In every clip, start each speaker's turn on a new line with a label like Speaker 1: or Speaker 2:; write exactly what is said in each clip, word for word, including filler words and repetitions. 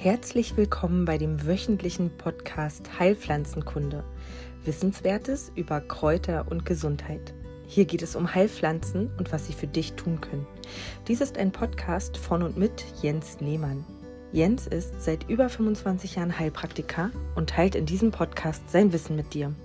Speaker 1: Herzlich willkommen bei dem wöchentlichen Podcast Heilpflanzenkunde. Wissenswertes über Kräuter und Gesundheit. Hier geht es um Heilpflanzen und was sie für dich tun können. Dies ist ein Podcast von und mit Jens Lehmann. Jens ist seit über fünfundzwanzig Jahren Heilpraktiker und teilt in diesem Podcast sein Wissen mit dir.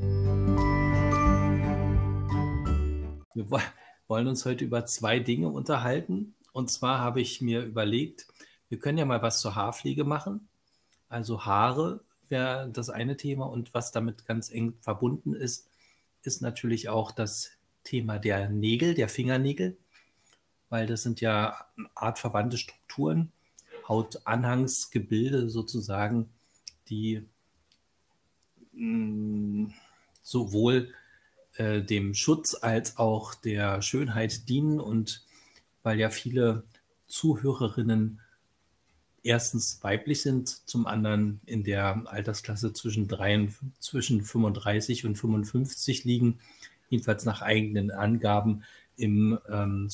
Speaker 2: Wir wollen uns heute über zwei Dinge unterhalten. Und zwar habe ich mir überlegt, wir können ja mal was zur Haarpflege machen. Also Haare wäre das eine Thema und was damit ganz eng verbunden ist, ist natürlich auch das Thema der Nägel, der Fingernägel, weil das sind ja artverwandte Strukturen, Hautanhangsgebilde sozusagen, die mh, sowohl äh, dem Schutz als auch der Schönheit dienen und weil ja viele Zuhörerinnen erstens weiblich sind, zum anderen in der Altersklasse zwischen, drei, zwischen fünfunddreißig und fünfundfünfzig liegen, jedenfalls nach eigenen Angaben im ähm,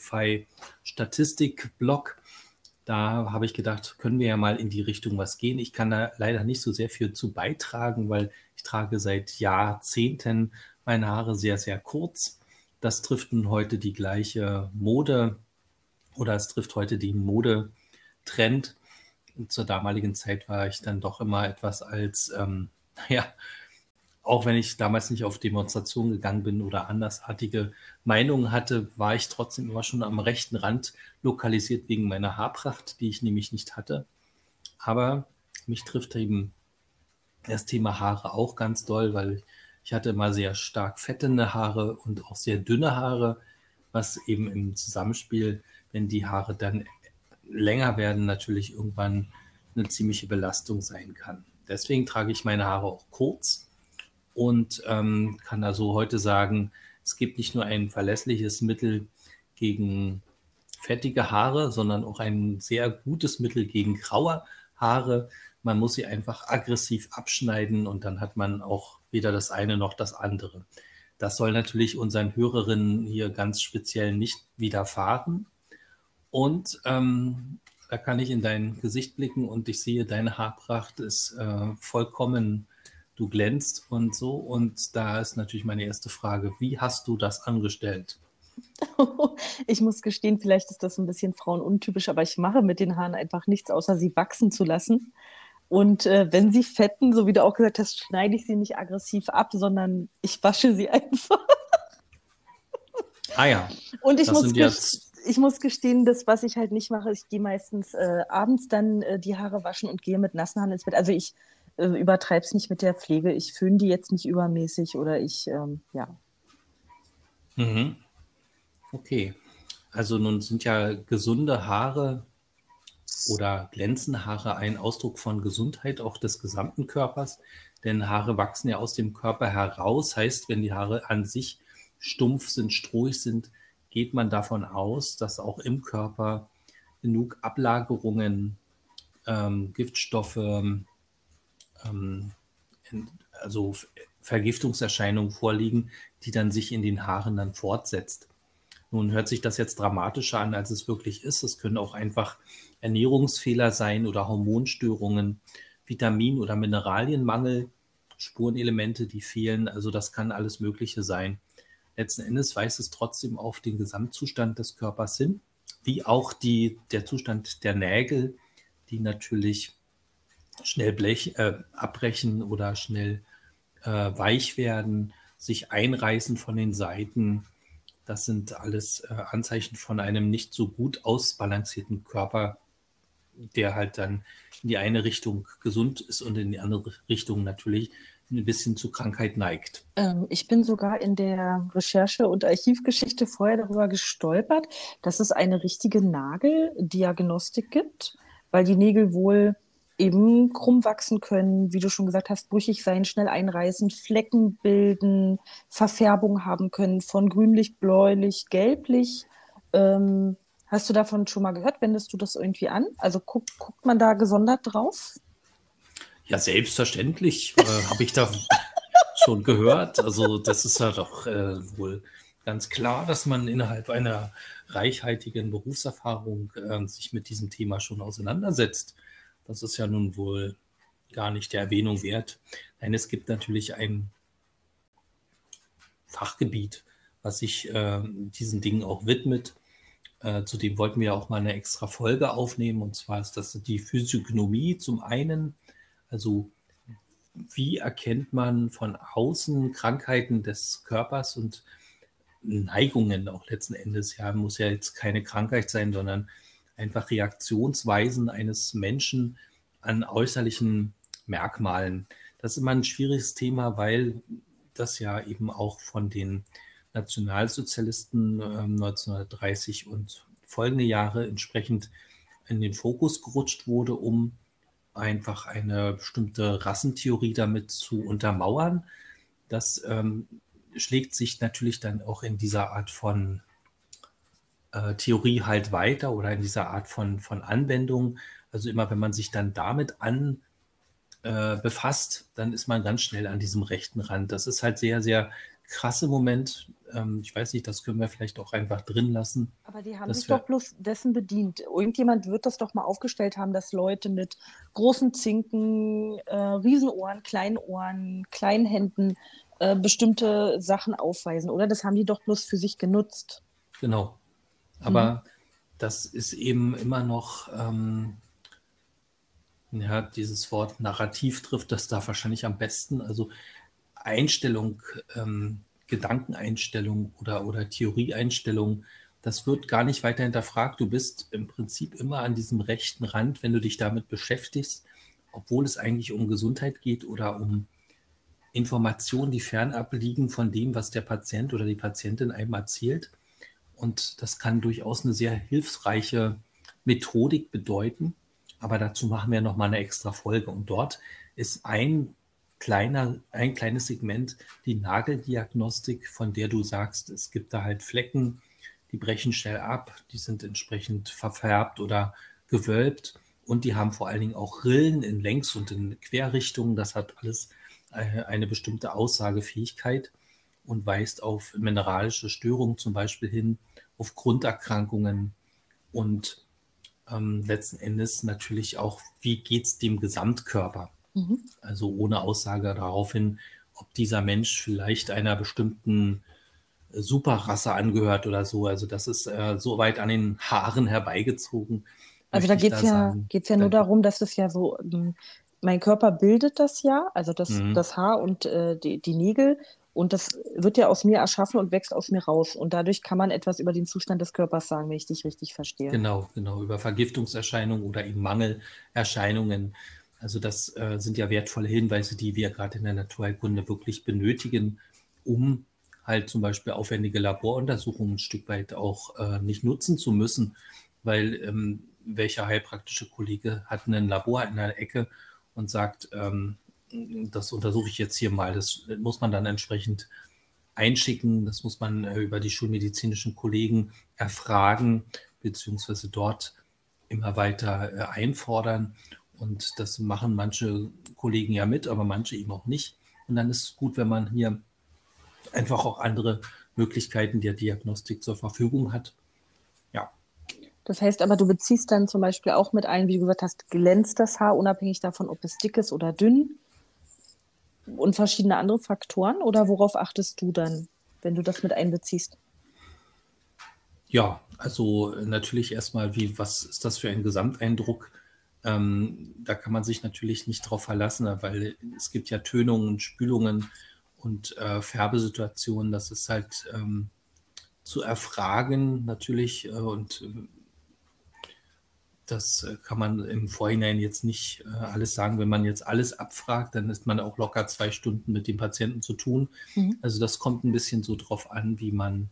Speaker 2: Spotify-Statistik-Blog. Da habe ich gedacht, können wir ja mal in die Richtung was gehen. Ich kann da leider nicht so sehr viel zu beitragen, weil ich trage seit Jahrzehnten meine Haare sehr, sehr kurz. Das trifft nun heute die gleiche Mode oder es trifft heute die Modetrend. Zur damaligen Zeit war ich dann doch immer etwas als, ähm, naja, auch wenn ich damals nicht auf Demonstrationen gegangen bin oder andersartige Meinungen hatte, war ich trotzdem immer schon am rechten Rand lokalisiert wegen meiner Haarpracht, die ich nämlich nicht hatte. Aber mich trifft eben das Thema Haare auch ganz doll, weil ich hatte immer sehr stark fettende Haare und auch sehr dünne Haare, was eben im Zusammenspiel, wenn die Haare dann länger werden, natürlich irgendwann eine ziemliche Belastung sein kann. Deswegen trage ich meine Haare auch kurz und ähm, kann also heute sagen, es gibt nicht nur ein verlässliches Mittel gegen fettige Haare, sondern auch ein sehr gutes Mittel gegen graue Haare. Man muss sie einfach aggressiv abschneiden und dann hat man auch weder das eine noch das andere. Das soll natürlich unseren Hörerinnen hier ganz speziell nicht widerfahren. Und ähm, da kann ich in dein Gesicht blicken und ich sehe, deine Haarpracht ist äh, vollkommen, du glänzt und so. Und da ist natürlich meine erste Frage, wie hast du das angestellt?
Speaker 3: Ich muss gestehen, vielleicht ist das ein bisschen frauenuntypisch, aber ich mache mit den Haaren einfach nichts, außer sie wachsen zu lassen. Und äh, wenn sie fetten, so wie du auch gesagt hast, schneide ich sie nicht aggressiv ab, sondern ich wasche sie einfach.
Speaker 2: Ah ja,
Speaker 3: Und ich
Speaker 2: das
Speaker 3: muss
Speaker 2: sind
Speaker 3: gest-
Speaker 2: jetzt...
Speaker 3: Ich muss gestehen, das, was ich halt nicht mache, ich gehe meistens äh, abends dann äh, die Haare waschen und gehe mit nassen Haaren ins Bett. Also ich äh, übertreibe es nicht mit der Pflege. Ich föhne die jetzt nicht übermäßig oder ich, ähm, ja.
Speaker 2: Mhm. Okay, also nun sind ja gesunde Haare oder glänzende Haare ein Ausdruck von Gesundheit auch des gesamten Körpers, denn Haare wachsen ja aus dem Körper heraus. Heißt, wenn die Haare an sich stumpf sind, strohig sind, geht man davon aus, dass auch im Körper genug Ablagerungen, ähm, Giftstoffe, ähm, also Vergiftungserscheinungen vorliegen, die dann sich in den Haaren dann fortsetzt. Nun hört sich das jetzt dramatischer an, als es wirklich ist. Es können auch einfach Ernährungsfehler sein oder Hormonstörungen, Vitamin- oder Mineralienmangel, Spurenelemente, die fehlen. Also das kann alles Mögliche sein. Letzten Endes weist es trotzdem auf den Gesamtzustand des Körpers hin, wie auch die, der Zustand der Nägel, die natürlich schnell blech, äh, abbrechen oder schnell äh, weich werden, sich einreißen von den Seiten. Das sind alles äh, Anzeichen von einem nicht so gut ausbalancierten Körper, der halt dann in die eine Richtung gesund ist und in die andere Richtung natürlich ein bisschen zu Krankheit neigt.
Speaker 3: Ähm, ich bin sogar in der Recherche- und Archivgeschichte vorher darüber gestolpert, dass es eine richtige Nageldiagnostik gibt, weil die Nägel wohl eben krumm wachsen können, wie du schon gesagt hast, brüchig sein, schnell einreißen, Flecken bilden, Verfärbung haben können von grünlich, bläulich, gelblich. Ähm, hast du davon schon mal gehört? Wendest du das irgendwie an? Also guck, guckt man da gesondert drauf?
Speaker 2: Ja, selbstverständlich äh, habe ich da schon gehört. Also das ist ja doch äh, wohl ganz klar, dass man innerhalb einer reichhaltigen Berufserfahrung äh, sich mit diesem Thema schon auseinandersetzt. Das ist ja nun wohl gar nicht der Erwähnung wert. Nein, es gibt natürlich ein Fachgebiet, was sich äh, diesen Dingen auch widmet. Äh, zudem wollten wir auch mal eine extra Folge aufnehmen, und zwar ist das die Physiognomie zum einen. Also wie erkennt man von außen Krankheiten des Körpers und Neigungen auch letzten Endes. Ja, muss ja jetzt keine Krankheit sein, sondern einfach Reaktionsweisen eines Menschen an äußerlichen Merkmalen. Das ist immer ein schwieriges Thema, weil das ja eben auch von den Nationalsozialisten äh, neunzehnhundertdreißig und folgende Jahre entsprechend in den Fokus gerutscht wurde, um einfach eine bestimmte Rassentheorie damit zu untermauern. Das ähm, schlägt sich natürlich dann auch in dieser Art von äh, Theorie halt weiter oder in dieser Art von, von Anwendung. Also immer wenn man sich dann damit an äh, befasst, dann ist man ganz schnell an diesem rechten Rand. Das ist halt sehr, sehr krass im Moment. Ähm, ich weiß nicht, das können wir vielleicht auch einfach drin lassen.
Speaker 3: Aber die haben
Speaker 2: dass
Speaker 3: sich
Speaker 2: wir,
Speaker 3: doch bloß dessen bedient. Irgendjemand wird das doch mal aufgestellt haben, dass Leute mit großen Zinken, äh, Riesenohren, kleinen Ohren, kleinen Händen äh, bestimmte Sachen aufweisen, oder? Das haben die doch bloß für sich genutzt.
Speaker 2: Genau. Aber das ist eben immer noch, ähm, ja, dieses Wort Narrativ trifft das da wahrscheinlich am besten. Also Einstellung, ähm, Gedankeneinstellung oder, oder Theorieeinstellung, das wird gar nicht weiter hinterfragt. Du bist im Prinzip immer an diesem rechten Rand, wenn du dich damit beschäftigst, obwohl es eigentlich um Gesundheit geht oder um Informationen, die fernab liegen von dem, was der Patient oder die Patientin einem erzählt. Und das kann durchaus eine sehr hilfreiche Methodik bedeuten. Aber dazu machen wir nochmal eine extra Folge. Und dort ist ein kleiner, ein kleines Segment die Nageldiagnostik, von der du sagst, es gibt da halt Flecken, die brechen schnell ab, die sind entsprechend verfärbt oder gewölbt und die haben vor allen Dingen auch Rillen in Längs- und in Querrichtungen. Das hat alles eine bestimmte Aussagefähigkeit und weist auf mineralische Störungen zum Beispiel hin, auf Grunderkrankungen und ähm, letzten Endes natürlich auch, wie geht es dem Gesamtkörper?
Speaker 3: Mhm.
Speaker 2: Also ohne Aussage darauf hin, ob dieser Mensch vielleicht einer bestimmten Superrasse angehört oder so. Also das ist äh, so weit an den Haaren herbeigezogen,
Speaker 3: Also
Speaker 2: möchte
Speaker 3: da
Speaker 2: ich
Speaker 3: geht es
Speaker 2: da
Speaker 3: ja,
Speaker 2: sagen.
Speaker 3: geht's ja
Speaker 2: Da,
Speaker 3: nur darum, dass es ja so, ähm, mein Körper bildet das ja, also das,
Speaker 2: Mhm.
Speaker 3: das Haar und äh, die, die Nägel, und das wird ja aus mir erschaffen und wächst aus mir raus. Und dadurch kann man etwas über den Zustand des Körpers sagen, wenn ich dich richtig verstehe.
Speaker 2: Genau, genau, über Vergiftungserscheinungen oder eben Mangelerscheinungen. Also das äh, sind ja wertvolle Hinweise, die wir gerade in der Naturheilkunde wirklich benötigen, um halt zum Beispiel aufwendige Laboruntersuchungen ein Stück weit auch äh, nicht nutzen zu müssen, weil ähm, welcher heilpraktische Kollege hat ein Labor in einer Ecke und sagt, ähm, das untersuche ich jetzt hier mal. Das muss man dann entsprechend einschicken, das muss man äh, über die schulmedizinischen Kollegen erfragen, beziehungsweise dort immer weiter äh, einfordern. Und das machen manche Kollegen ja mit, aber manche eben auch nicht. Und dann ist es gut, wenn man hier einfach auch andere Möglichkeiten der Diagnostik zur Verfügung hat. Ja,
Speaker 3: Das heißt aber, du beziehst dann zum Beispiel auch mit ein, wie du gesagt hast, glänzt das Haar, unabhängig davon, ob es dick ist oder dünn, und verschiedene andere Faktoren? Oder worauf achtest du dann, wenn du das mit einbeziehst?
Speaker 2: ja, also äh, natürlich erstmal, wie, was ist das für ein Gesamteindruck? Ähm, da kann man sich natürlich nicht drauf verlassen, weil es gibt ja Tönungen, Spülungen und äh, Färbesituationen. Das ist halt ähm, zu erfragen natürlich äh, und äh, das äh, kann man im Vorhinein jetzt nicht äh, alles sagen. Wenn man jetzt alles abfragt, dann ist man auch locker zwei Stunden mit dem Patienten zu tun.
Speaker 3: Mhm.
Speaker 2: Also das kommt ein bisschen so drauf an, wie man,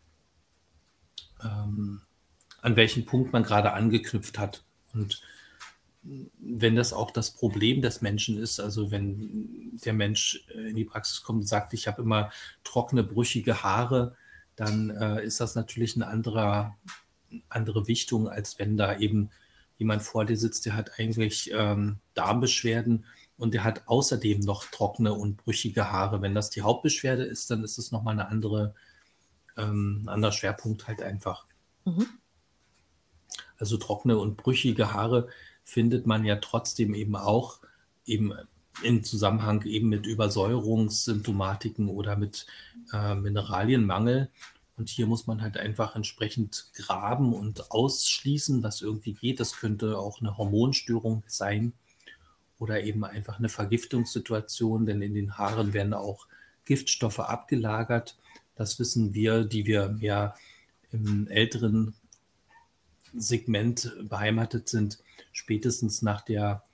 Speaker 2: ähm, an welchen Punkt man gerade angeknüpft hat. Und wenn das auch das Problem des Menschen ist, also wenn der Mensch äh, in die Praxis kommt und sagt, ich habe immer trockene, brüchige Haare, dann äh, ist das natürlich eine andere, andere Wichtung, als wenn da eben jemand vor dir sitzt, der hat eigentlich ähm, Darmbeschwerden und der hat außerdem noch trockene und brüchige Haare. Wenn das die Hauptbeschwerde ist, dann ist es nochmal eine andere, ähm, ein anderer Schwerpunkt halt einfach.
Speaker 3: Mhm.
Speaker 2: Also trockene und brüchige Haare findet man ja trotzdem eben auch eben im Zusammenhang eben mit Übersäuerungssymptomatiken oder mit äh, Mineralienmangel. Und hier muss man halt einfach entsprechend graben und ausschließen, was irgendwie geht. Das könnte auch eine Hormonstörung sein oder eben einfach eine Vergiftungssituation, denn in den Haaren werden auch Giftstoffe abgelagert. Das wissen wir, die wir mehr im älteren Segment beheimatet sind, spätestens nach der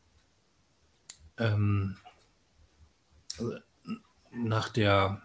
Speaker 2: ähm, nach der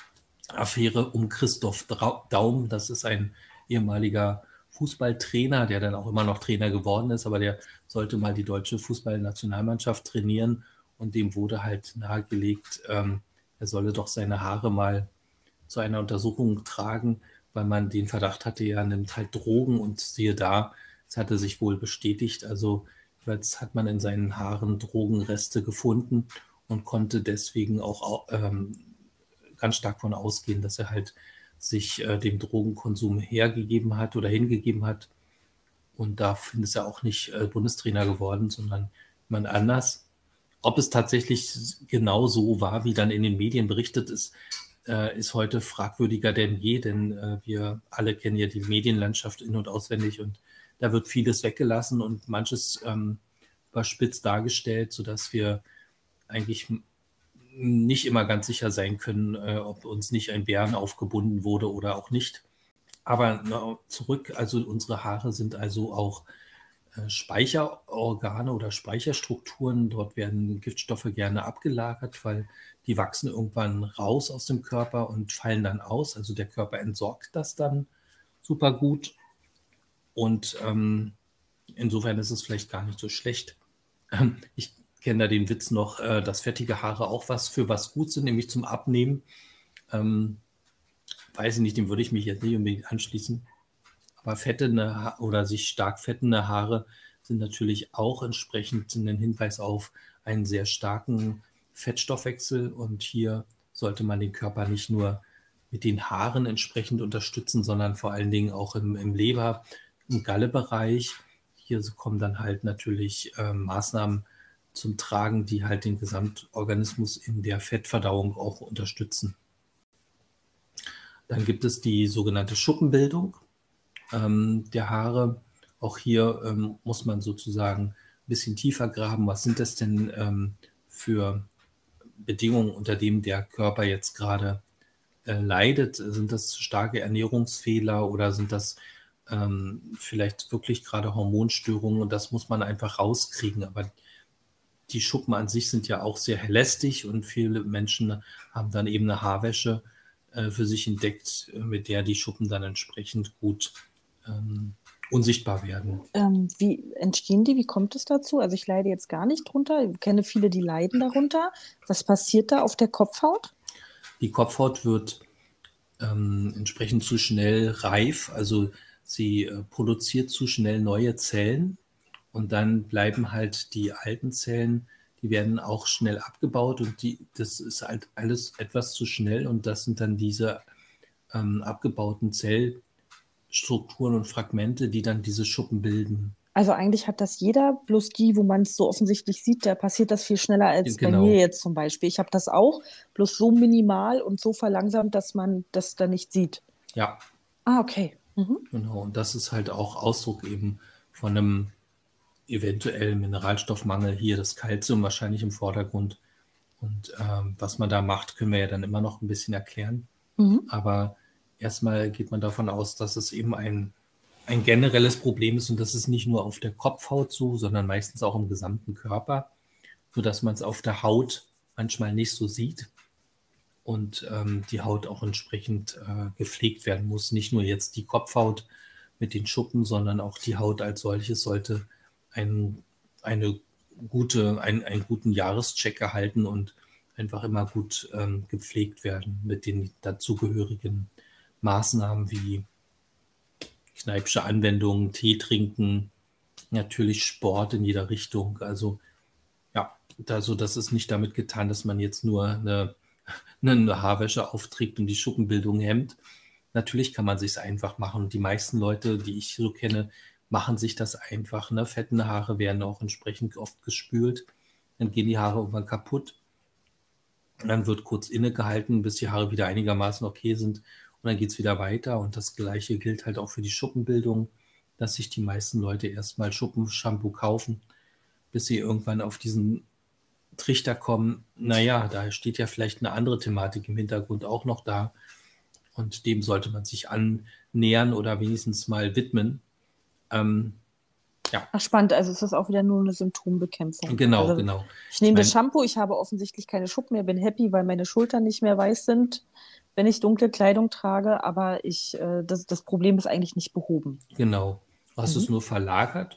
Speaker 2: Affäre um Christoph Daum. Das ist ein ehemaliger Fußballtrainer, der dann auch immer noch Trainer geworden ist, aber der sollte mal die deutsche Fußballnationalmannschaft trainieren und dem wurde halt nahegelegt, ähm, er solle doch seine Haare mal zu einer Untersuchung tragen, weil man den Verdacht hatte, er nimmt halt Drogen und siehe da, es hatte sich wohl bestätigt. Also jetzt hat man in seinen Haaren Drogenreste gefunden und konnte deswegen auch ähm, ganz stark davon ausgehen, dass er halt sich äh, dem Drogenkonsum hergegeben hat oder hingegeben hat. Und dafür ist er auch nicht äh, Bundestrainer geworden, sondern jemand anders. Ob es tatsächlich genau so war, wie dann in den Medien berichtet ist, äh, ist heute fragwürdiger denn je, denn äh, wir alle kennen ja die Medienlandschaft in- und auswendig und da wird vieles weggelassen und manches ähm, überspitzt dargestellt, sodass wir eigentlich nicht immer ganz sicher sein können, äh, ob uns nicht ein Bären aufgebunden wurde oder auch nicht. Aber na, zurück, also unsere Haare sind also auch äh, Speicherorgane oder Speicherstrukturen. Dort werden Giftstoffe gerne abgelagert, weil die wachsen irgendwann raus aus dem Körper und fallen dann aus. Also der Körper entsorgt das dann super gut. Und ähm, insofern ist es vielleicht gar nicht so schlecht. Ähm, ich kenne da den Witz noch, äh, dass fettige Haare auch was für was gut sind, nämlich zum Abnehmen. Ähm, weiß ich nicht, dem würde ich mich jetzt nicht unbedingt anschließen. Aber fettende ha- oder sich stark fettende Haare sind natürlich auch entsprechend ein Hinweis auf einen sehr starken Fettstoffwechsel. Und hier sollte man den Körper nicht nur mit den Haaren entsprechend unterstützen, sondern vor allen Dingen auch im, im Leber- und Gallebereich. Hier kommen dann halt natürlich äh, Maßnahmen zum Tragen, die halt den Gesamtorganismus in der Fettverdauung auch unterstützen. Dann gibt es die sogenannte Schuppenbildung ähm, der Haare. Auch hier ähm, muss man sozusagen ein bisschen tiefer graben. Was sind das denn ähm, für Bedingungen, unter denen der Körper jetzt gerade äh, leidet? Sind das starke Ernährungsfehler oder sind das ähm, vielleicht wirklich gerade Hormonstörungen? Und das muss man einfach rauskriegen. Aber die Schuppen an sich sind ja auch sehr lästig und viele Menschen haben dann eben eine Haarwäsche äh, für sich entdeckt, mit der die Schuppen dann entsprechend gut ähm, unsichtbar werden.
Speaker 3: Ähm, wie entstehen die? Wie kommt es dazu? Also ich leide jetzt gar nicht drunter. Ich kenne viele, die leiden darunter. Was passiert da auf der Kopfhaut?
Speaker 2: Die Kopfhaut wird ähm, entsprechend zu schnell reif, also sie äh, produziert zu schnell neue Zellen und dann bleiben halt die alten Zellen, die werden auch schnell abgebaut und die, das ist halt alles etwas zu schnell und das sind dann diese ähm, abgebauten Zellstrukturen und Fragmente, die dann diese Schuppen bilden.
Speaker 3: Also eigentlich hat das jeder, bloß die, wo man es so offensichtlich sieht, da passiert das viel schneller als bei
Speaker 2: Genau.
Speaker 3: mir jetzt zum Beispiel. Ich habe das auch, bloß so minimal und so verlangsamt, dass man das da nicht sieht.
Speaker 2: Ja,
Speaker 3: Ah, okay. Mhm.
Speaker 2: genau. Und das ist halt auch Ausdruck eben von einem eventuellen Mineralstoffmangel. Hier das Kalzium wahrscheinlich im Vordergrund. Und ähm, was man da macht, können wir ja dann immer noch ein bisschen erklären.
Speaker 3: Mhm.
Speaker 2: Aber erstmal geht man davon aus, dass es eben ein, ein generelles Problem ist und das ist nicht nur auf der Kopfhaut so, sondern meistens auch im gesamten Körper, sodass man es auf der Haut manchmal nicht so sieht und ähm, die Haut auch entsprechend äh, gepflegt werden muss. Nicht nur jetzt die Kopfhaut mit den Schuppen, sondern auch die Haut als solches sollte ein, eine gute, ein, einen guten Jahrescheck erhalten und einfach immer gut ähm, gepflegt werden mit den dazugehörigen Maßnahmen wie Kneippsche Anwendungen, Tee trinken, natürlich Sport in jeder Richtung. Also ja, also das ist nicht damit getan, dass man jetzt nur eine, eine Haarwäsche aufträgt und die Schuppenbildung hemmt. Natürlich kann man sich es einfach machen. Und die meisten Leute, die ich so kenne, machen sich das einfach. Ne? Fettende Haare werden auch entsprechend oft gespült. Dann gehen die Haare irgendwann kaputt. Und dann wird kurz innegehalten, bis die Haare wieder einigermaßen okay sind. Und dann geht es wieder weiter. Und das Gleiche gilt halt auch für die Schuppenbildung, dass sich die meisten Leute erstmal Schuppenshampoo kaufen, bis sie irgendwann auf diesen Trichter kommen. Naja, da steht ja vielleicht eine andere Thematik im Hintergrund auch noch da. Und dem sollte man sich annähern oder wenigstens mal widmen. Ähm, ja.
Speaker 3: Ach, spannend, also es ist auch wieder nur eine Symptombekämpfung.
Speaker 2: Genau,
Speaker 3: also,
Speaker 2: genau.
Speaker 3: Ich nehme
Speaker 2: Ich
Speaker 3: das
Speaker 2: mein-
Speaker 3: Shampoo, ich habe offensichtlich keine Schuppen mehr, bin happy, weil meine Schultern nicht mehr weiß sind, wenn ich dunkle Kleidung trage, aber ich, äh, das, das Problem ist eigentlich nicht behoben.
Speaker 2: Genau. Du hast
Speaker 3: Mhm.
Speaker 2: es nur verlagert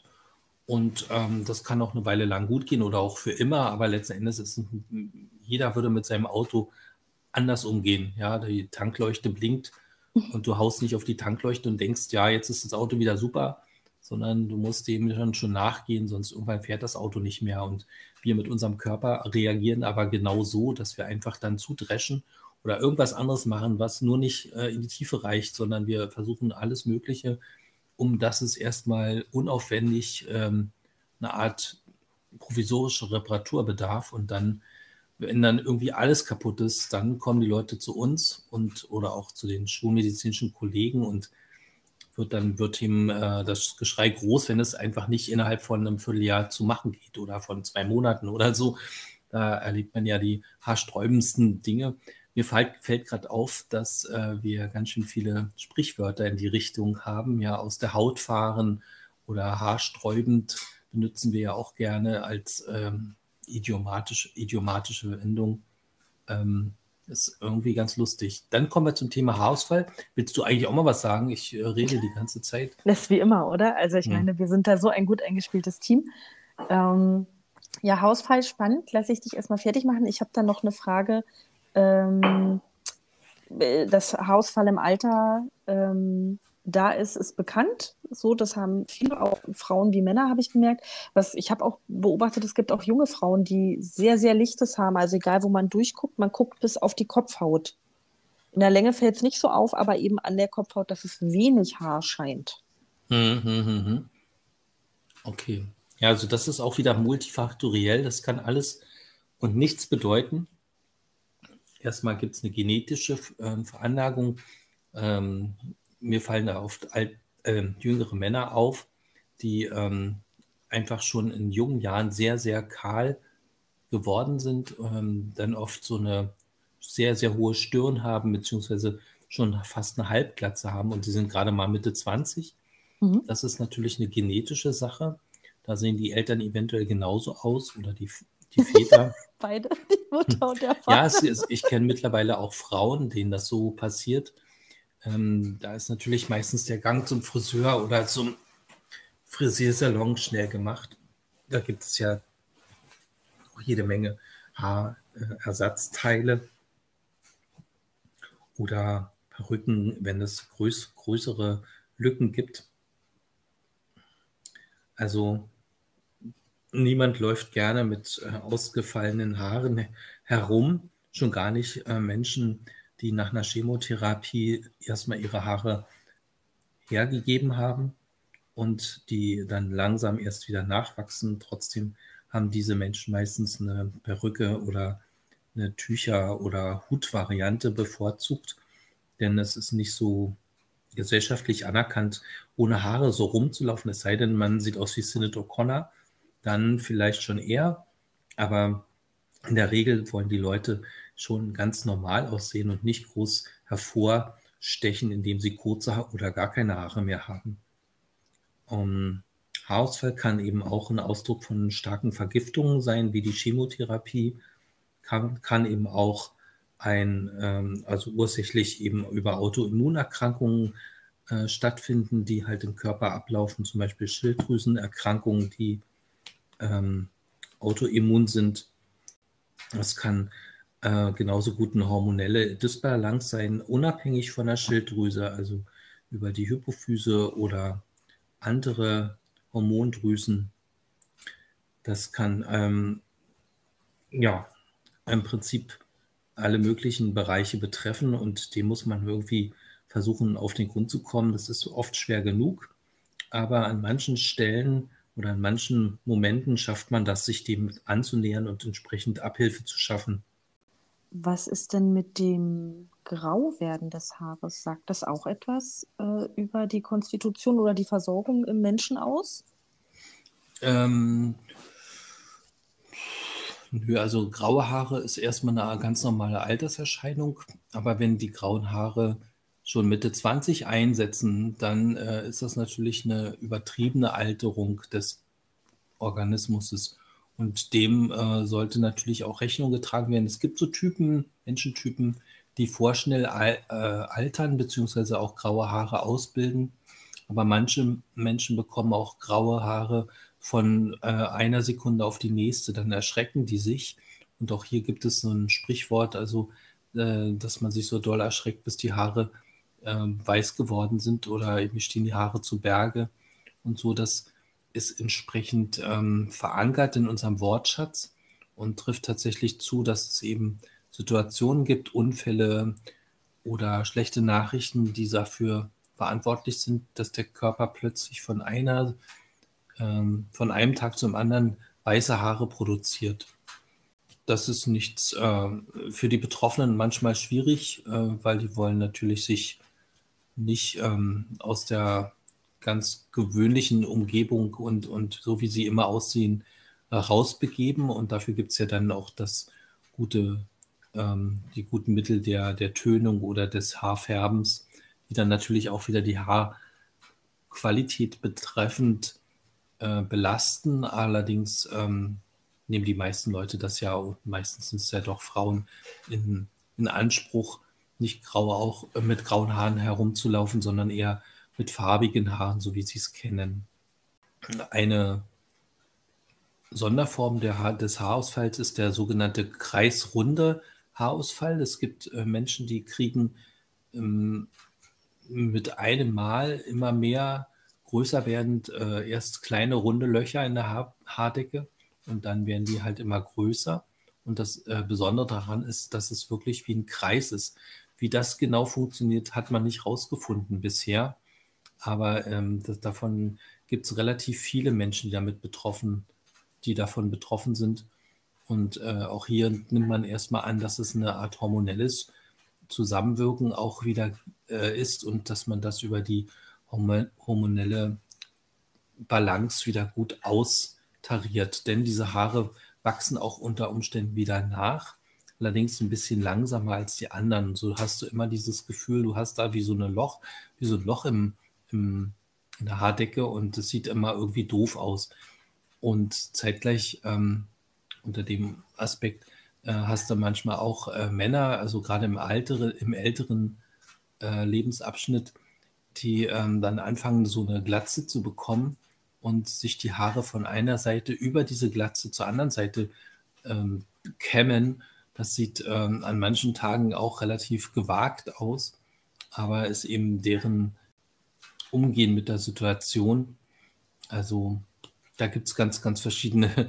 Speaker 2: und ähm, das kann auch eine Weile lang gut gehen oder auch für immer, aber letzten Endes ist es, jeder würde mit seinem Auto anders umgehen. Ja, die Tankleuchte blinkt und du haust nicht auf die Tankleuchte und denkst, ja, jetzt ist das Auto wieder super, sondern du musst dem dann schon nachgehen, sonst irgendwann fährt das Auto nicht mehr. Und wir mit unserem Körper reagieren aber genau so, dass wir einfach dann zudreschen oder irgendwas anderes machen, was nur nicht äh, in die Tiefe reicht, sondern wir versuchen alles Mögliche, um dass es erstmal unaufwendig ähm, eine Art provisorische Reparatur bedarf und dann, wenn dann irgendwie alles kaputt ist, dann kommen die Leute zu uns und oder auch zu den schulmedizinischen Kollegen und wird dann wird ihm äh, das Geschrei groß, wenn es einfach nicht innerhalb von einem Vierteljahr zu machen geht oder von zwei Monaten oder so. Da erlebt man ja die haarsträubendsten Dinge. Mir fällt, fällt gerade auf, dass äh, wir ganz schön viele Sprichwörter in die Richtung haben, ja, aus der Haut fahren oder haarsträubend benutzen wir ja auch gerne als ähm, idiomatische, idiomatische Wendung. Ähm, ist irgendwie ganz lustig. Dann kommen wir zum Thema Haarausfall. Willst du eigentlich auch mal was sagen? Ich äh, rede die ganze Zeit.
Speaker 3: Das ist wie immer, oder? Also ich
Speaker 2: Hm.
Speaker 3: meine, wir sind da so ein gut eingespieltes Team. Ähm, ja, Haarausfall spannend. Lass ich dich erstmal fertig machen. Ich habe da noch eine Frage. Ähm, das Haarausfall im Alter ähm, da ist, ist bekannt. So, das haben viele, auch Frauen wie Männer, habe ich gemerkt. Was, ich habe auch beobachtet, es gibt auch junge Frauen, die sehr, sehr lichtes haben. Also egal, wo man durchguckt, man guckt bis auf die Kopfhaut. In der Länge fällt es nicht so auf, aber eben an der Kopfhaut, dass es wenig Haar scheint.
Speaker 2: Hm, hm, hm, hm. Okay. Ja, also das ist auch wieder multifaktoriell. Das kann alles und nichts bedeuten. Erstmal gibt es eine genetische äh, Veranlagung. Ähm, mir fallen da oft alt, äh, jüngere Männer auf, die ähm, einfach schon in jungen Jahren sehr, sehr kahl geworden sind, ähm, dann oft so eine sehr, sehr hohe Stirn haben, beziehungsweise schon fast eine Halbglatze haben und die sind gerade mal Mitte zwanzig.
Speaker 3: Mhm.
Speaker 2: Das ist natürlich eine genetische Sache. Da sehen die Eltern eventuell genauso aus oder die, die Väter.
Speaker 3: Beide, die Mutter und der Vater.
Speaker 2: Ja, es ist, ich kenne mittlerweile auch Frauen, denen das so passiert. Ähm, da ist natürlich meistens der Gang zum Friseur oder zum Frisiersalon schnell gemacht. Da gibt es ja auch jede Menge Haarersatzteile oder Perücken, wenn es größ, größere Lücken gibt. Also niemand läuft gerne mit äh, ausgefallenen Haaren herum, schon gar nicht äh, Menschen, die nach einer Chemotherapie erstmal ihre Haare hergegeben haben und die dann langsam erst wieder nachwachsen. Trotzdem haben diese Menschen meistens eine Perücke oder eine Tücher- oder Hutvariante bevorzugt, denn es ist nicht so gesellschaftlich anerkannt, ohne Haare so rumzulaufen, es sei denn, man sieht aus wie Sinead O'Connor, dann vielleicht schon eher, aber in der Regel wollen die Leute schon ganz normal aussehen und nicht groß hervorstechen, indem sie kurze oder gar keine Haare mehr haben. Um, Haarausfall kann eben auch ein Ausdruck von starken Vergiftungen sein, wie die Chemotherapie, kann, kann eben auch ein, ähm, also ursächlich eben über Autoimmunerkrankungen äh, stattfinden, die halt im Körper ablaufen, zum Beispiel Schilddrüsenerkrankungen, die ähm, autoimmun sind. Das kann äh, genauso gut eine hormonelle Dysbalance sein, unabhängig von der Schilddrüse, also über die Hypophyse oder andere Hormondrüsen. Das kann ähm, ja im Prinzip alle möglichen Bereiche betreffen und dem muss man irgendwie versuchen, auf den Grund zu kommen. Das ist oft schwer genug, aber an manchen Stellen oder an manchen Momenten schafft man das, sich dem anzunähern und entsprechend Abhilfe zu schaffen.
Speaker 3: Was ist denn mit dem Grauwerden des Haares? Sagt das auch etwas äh, über die Konstitution oder die Versorgung im Menschen aus?
Speaker 2: Ähm, nö, also graue Haare ist erstmal eine ganz normale Alterserscheinung, aber wenn die grauen Haare schon Mitte zwanzig einsetzen, dann äh, ist das natürlich eine übertriebene Alterung des Organismus. Und dem äh, sollte natürlich auch Rechnung getragen werden. Es gibt so Typen, Menschentypen, die vorschnell al äh, altern, beziehungsweise auch graue Haare ausbilden. Aber manche Menschen bekommen auch graue Haare von äh, einer Sekunde auf die nächste. Dann erschrecken die sich. Und auch hier gibt es so ein Sprichwort, also äh, dass man sich so doll erschreckt, bis die Haare äh, weiß geworden sind oder mir stehen die Haare zu Berge und so. Das ist entsprechend ähm, verankert in unserem Wortschatz und trifft tatsächlich zu, dass es eben Situationen gibt, Unfälle oder schlechte Nachrichten, die dafür verantwortlich sind, dass der Körper plötzlich von einer, ähm, von einem Tag zum anderen weiße Haare produziert. Das ist nichts äh, für die Betroffenen manchmal schwierig, äh, weil die wollen natürlich sich nicht ähm, aus der ganz gewöhnlichen Umgebung und, und so wie sie immer aussehen, äh, rausbegeben. Und dafür gibt es ja dann auch das gute, ähm, die guten Mittel der, der Tönung oder des Haarfärbens, die dann natürlich auch wieder die Haarqualität betreffend äh, belasten. Allerdings ähm, nehmen die meisten Leute das ja, und meistens sind es ja doch Frauen, in, in Anspruch, nicht grau auch äh, mit grauen Haaren herumzulaufen, sondern eher mit farbigen Haaren, so wie sie es kennen. Eine Sonderform der ha des Haarausfalls ist der sogenannte kreisrunde Haarausfall. Es gibt äh, Menschen, die kriegen ähm, mit einem Mal immer mehr größer werdend äh, erst kleine runde Löcher in der ha Haardecke und dann werden die halt immer größer. Und das äh, Besondere daran ist, dass es wirklich wie ein Kreis ist. Wie das genau funktioniert, hat man nicht rausgefunden bisher. Aber ähm, das, davon gibt es relativ viele Menschen, die damit betroffen, die davon betroffen sind. Und äh, auch hier nimmt man erstmal an, dass es eine Art hormonelles Zusammenwirken auch wieder äh, ist und dass man das über die horm hormonelle Balance wieder gut austariert. Denn diese Haare wachsen auch unter Umständen wieder nach, allerdings ein bisschen langsamer als die anderen. So hast du immer dieses Gefühl, du hast da wie so, eine Loch, wie so ein Loch im, im, in der Haardecke und es sieht immer irgendwie doof aus. Und zeitgleich ähm, unter dem Aspekt äh, hast du manchmal auch äh, Männer, also gerade im, Altere, im älteren äh, Lebensabschnitt, die ähm, dann anfangen, so eine Glatze zu bekommen und sich die Haare von einer Seite über diese Glatze zur anderen Seite ähm, kämmen. Das sieht ähm, an manchen Tagen auch relativ gewagt aus, aber ist eben deren Umgehen mit der Situation. Also da gibt es ganz, ganz verschiedene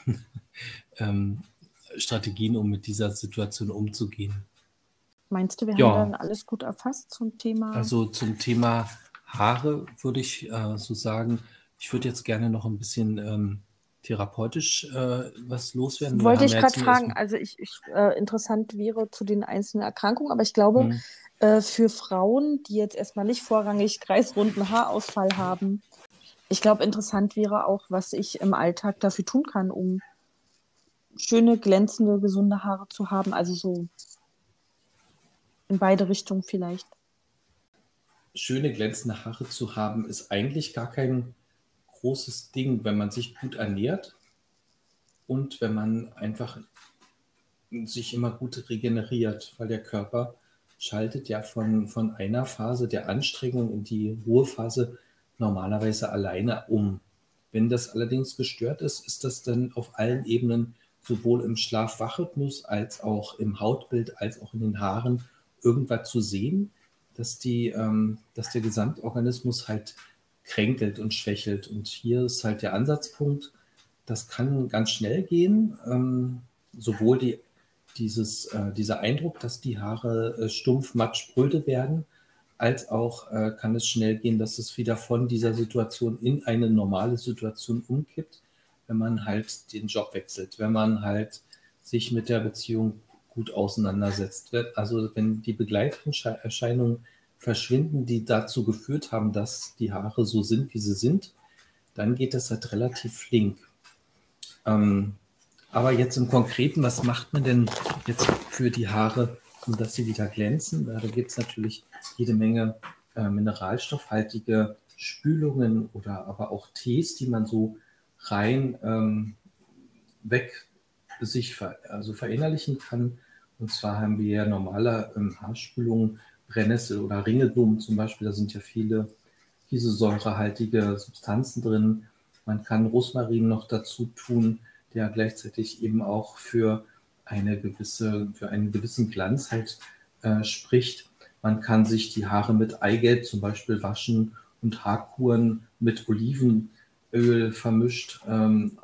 Speaker 2: ähm, Strategien, um mit dieser Situation umzugehen.
Speaker 3: Meinst du, wir
Speaker 2: Ja.
Speaker 3: haben dann alles gut erfasst zum Thema?
Speaker 2: Also zum Thema Haare würde ich äh, so sagen, ich würde jetzt gerne noch ein bisschen ähm, therapeutisch äh, was loswerden. Wir
Speaker 3: Wollte
Speaker 2: haben
Speaker 3: ich
Speaker 2: ja
Speaker 3: gerade
Speaker 2: jetzt
Speaker 3: fragen,
Speaker 2: erstmal-
Speaker 3: also ich, ich äh, interessant wäre zu den einzelnen Erkrankungen, aber ich glaube,
Speaker 2: Hm.
Speaker 3: äh, für Frauen, die jetzt erstmal nicht vorrangig kreisrunden Haarausfall haben, ich glaube, interessant wäre auch, was ich im Alltag dafür tun kann, um schöne, glänzende, gesunde Haare zu haben. Also so in beide Richtungen vielleicht.
Speaker 2: Schöne glänzende Haare zu haben, ist eigentlich gar kein großes Ding, wenn man sich gut ernährt und wenn man einfach sich immer gut regeneriert, weil der Körper schaltet ja von, von einer Phase der Anstrengung in die Ruhephase normalerweise alleine um. Wenn das allerdings gestört ist, ist das dann auf allen Ebenen, sowohl im Schlaf-Wach-Rhythmus als auch im Hautbild, als auch in den Haaren, irgendwas zu sehen, dass, die, ähm, dass der Gesamtorganismus halt kränkelt und schwächelt. Und hier ist halt der Ansatzpunkt, das kann ganz schnell gehen, ähm, sowohl die, dieses, äh, dieser Eindruck, dass die Haare äh, stumpf, matt, spröde werden, als auch äh, kann es schnell gehen, dass es wieder von dieser Situation in eine normale Situation umkippt, wenn man halt den Job wechselt, wenn man halt sich mit der Beziehung gut auseinandersetzt. Also wenn die Begleiterscheinungen verschwinden, die dazu geführt haben, dass die Haare so sind, wie sie sind, dann geht das halt relativ flink. Ähm, aber jetzt im Konkreten, was macht man denn jetzt für die Haare, um dass sie wieder glänzen? Da gibt es natürlich jede Menge äh, mineralstoffhaltige Spülungen oder aber auch Tees, die man so rein ähm, weg sich ver, also verinnerlichen kann. Und zwar haben wir ja normale ähm, Haarspülungen, Brennnessel oder Ringelblumen zum Beispiel, da sind ja viele kieselsäurehaltige Substanzen drin. Man kann Rosmarin noch dazu tun, der gleichzeitig eben auch für eine gewisse, für einen gewissen Glanz halt äh, spricht. Man kann sich die Haare mit Eigelb zum Beispiel waschen und Haarkuren mit Olivenöl vermischt, ähm,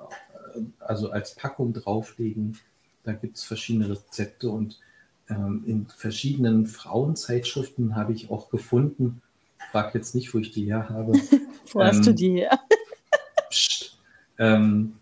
Speaker 2: also als Packung drauflegen. Da gibt es verschiedene Rezepte und ähm, in verschiedenen Frauenzeitschriften habe ich auch gefunden, frag jetzt nicht, wo ich die her habe.
Speaker 3: Wo hast
Speaker 2: ähm,
Speaker 3: du die her?
Speaker 2: Psst, ähm,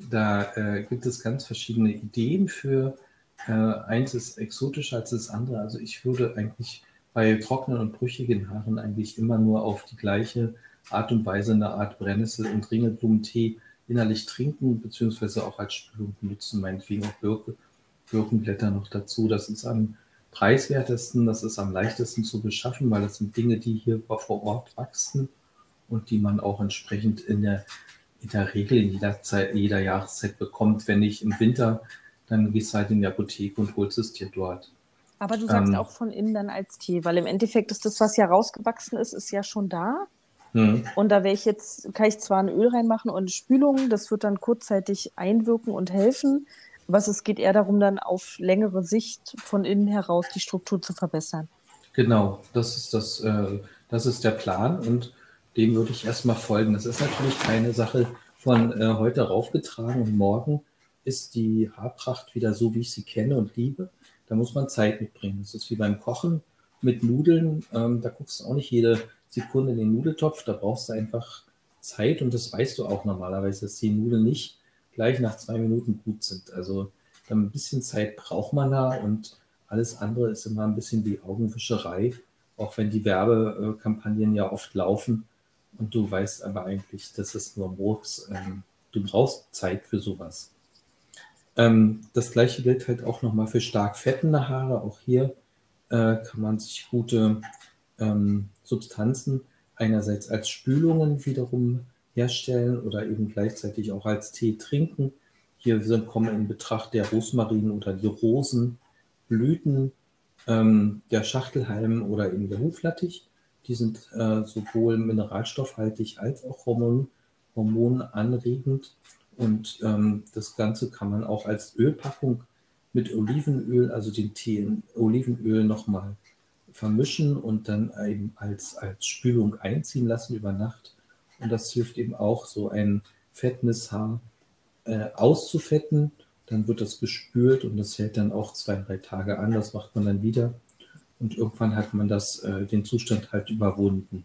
Speaker 2: da äh, gibt es ganz verschiedene Ideen für. Äh, eins ist exotischer als das andere. Also ich würde eigentlich bei trockenen und brüchigen Haaren eigentlich immer nur auf die gleiche Art und Weise eine Art Brennnessel- und Ringelblumentee innerlich trinken, beziehungsweise auch als Spülung benutzen, meinetwegen auch Birke, Birkenblätter noch dazu. Das ist am preiswertesten, das ist am leichtesten zu beschaffen, weil das sind Dinge, die hier vor Ort wachsen und die man auch entsprechend in der, in der Regel in jeder, Zeit, jeder Jahreszeit bekommt. Wenn nicht im Winter, dann gehst du halt in die Apotheke und holst es dir dort.
Speaker 3: Aber du sagst
Speaker 2: Ähm,
Speaker 3: auch von innen dann als Tee, weil im Endeffekt ist das, was ja rausgewachsen ist, ist ja schon da.
Speaker 2: hm.
Speaker 3: Und da wäre ich jetzt, kann ich zwar ein Öl reinmachen und eine Spülung, das wird dann kurzzeitig einwirken und helfen. Was es geht eher darum, dann auf längere Sicht von innen heraus die Struktur zu verbessern.
Speaker 2: Genau, das ist das, äh, das ist der Plan und dem würde ich erstmal folgen. Das ist natürlich keine Sache von äh, heute raufgetragen und morgen ist die Haarpracht wieder so, wie ich sie kenne und liebe. Da muss man Zeit mitbringen. Das ist wie beim Kochen mit Nudeln. Ähm, da guckst du auch nicht jede Sekunde in den Nudeltopf. Da brauchst du einfach Zeit und das weißt du auch normalerweise, dass die Nudeln nicht gleich nach zwei Minuten gut sind. Also ein bisschen Zeit braucht man da und alles andere ist immer ein bisschen wie Augenwischerei, auch wenn die Werbekampagnen ja oft laufen und du weißt aber eigentlich, das ist nur Murks. Ähm, du brauchst Zeit für sowas. Ähm, das gleiche gilt halt auch nochmal für stark fettende Haare. Auch hier äh, kann man sich gute ähm, Substanzen einerseits als Spülungen wiederum herstellen oder eben gleichzeitig auch als Tee trinken. Hier sind, kommen in Betracht der Rosmarin oder die Rosenblüten, ähm, der Schachtelhalm oder eben der Huflattich. Die sind äh, sowohl mineralstoffhaltig als auch Hormon, hormonanregend. Und ähm, das Ganze kann man auch als Ölpackung mit Olivenöl, also den Tee in Olivenöl nochmal vermischen und dann eben als, als Spülung einziehen lassen über Nacht. Und das hilft eben auch, so ein fettendes Haar äh, auszufetten. Dann wird das gespült und das hält dann auch zwei, drei Tage an. Das macht man dann wieder. Und irgendwann hat man das, äh, den Zustand halt überwunden.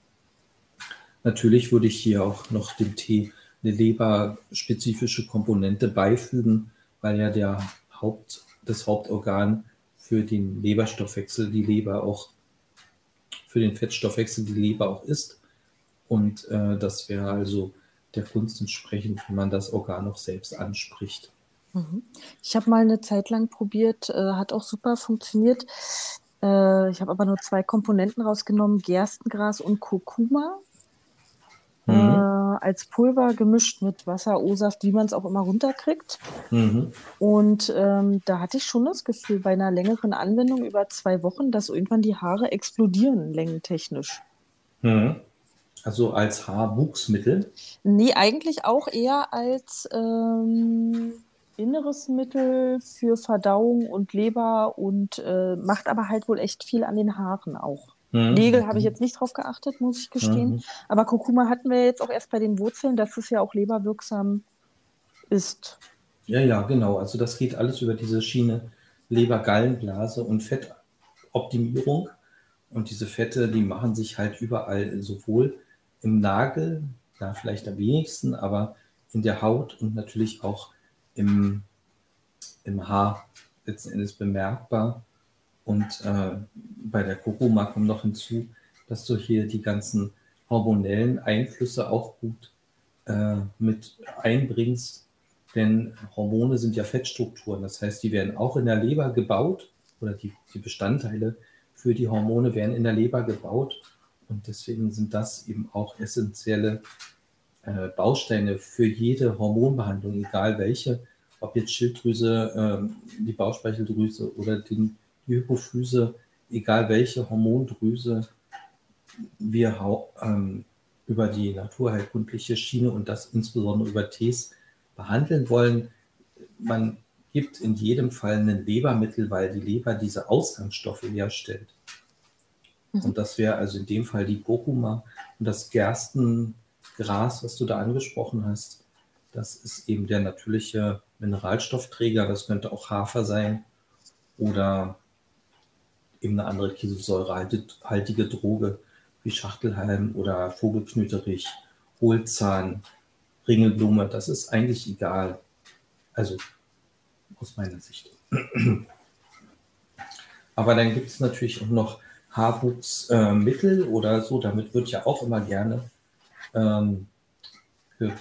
Speaker 2: Natürlich würde ich hier auch noch dem Tee eine leberspezifische Komponente beifügen, weil ja der Haupt, das Hauptorgan für den Leberstoffwechsel die Leber auch, für den Fettstoffwechsel die Leber auch ist. Und äh, das wäre also der Kunst entsprechend, wenn man das Organ auch selbst anspricht.
Speaker 3: Ich habe mal eine Zeit lang probiert, äh, hat auch super funktioniert. Äh, ich habe aber nur zwei Komponenten rausgenommen, Gerstengras und Kurkuma. Äh,
Speaker 2: Mhm.
Speaker 3: als Pulver gemischt mit Wasser, O-Saft, wie man es auch immer runterkriegt.
Speaker 2: Mhm.
Speaker 3: Und ähm, da hatte ich schon das Gefühl, bei einer längeren Anwendung über zwei Wochen, dass irgendwann die Haare explodieren, längentechnisch.
Speaker 2: Mhm. Also als Haarwuchsmittel.
Speaker 3: Nee, eigentlich auch eher als ähm, inneres Mittel für Verdauung und Leber und äh, macht aber halt wohl echt viel an den Haaren auch.
Speaker 2: Mhm.
Speaker 3: Nägel habe ich jetzt nicht drauf geachtet, muss ich gestehen.
Speaker 2: Mhm.
Speaker 3: Aber Kurkuma hatten wir jetzt auch erst bei den Wurzeln, dass es ja auch leberwirksam ist.
Speaker 2: Ja, ja, genau. Also das geht alles über diese Schiene Leber, Gallenblase und Fettoptimierung. Und diese Fette, die machen sich halt überall, sowohl im Nagel, da vielleicht am wenigsten, aber in der Haut und natürlich auch im, im Haar letzten Endes bemerkbar. Und äh, bei der Kurkuma kommt noch hinzu, dass du hier die ganzen hormonellen Einflüsse auch gut äh, mit einbringst. Denn Hormone sind ja Fettstrukturen. Das heißt, die werden auch in der Leber gebaut oder die, die Bestandteile für die Hormone werden in der Leber gebaut. Und deswegen sind das eben auch essentielle äh, Bausteine für jede Hormonbehandlung, egal welche, ob jetzt Schilddrüse, äh, die Bauchspeicheldrüse oder den, die Hypophyse, egal welche Hormondrüse wir ähm, über die naturheilkundliche Schiene und das insbesondere über Tees behandeln wollen. Man gibt in jedem Fall ein Lebermittel, weil die Leber diese Ausgangsstoffe herstellt. Mhm. Und das wäre also in dem Fall die Kurkuma und das Gerstengras, was du da angesprochen hast. Das ist eben der natürliche Mineralstoffträger. Das könnte auch Hafer sein oder eben eine andere kieselsäurehaltige Droge wie Schachtelhalm oder Vogelknüterich, Hohlzahn, Ringelblume. Das ist eigentlich egal. Also aus meiner Sicht. Aber dann gibt es natürlich auch noch Haarwuchsmittel äh, oder so. Damit wird ja auch immer gerne ähm, ge-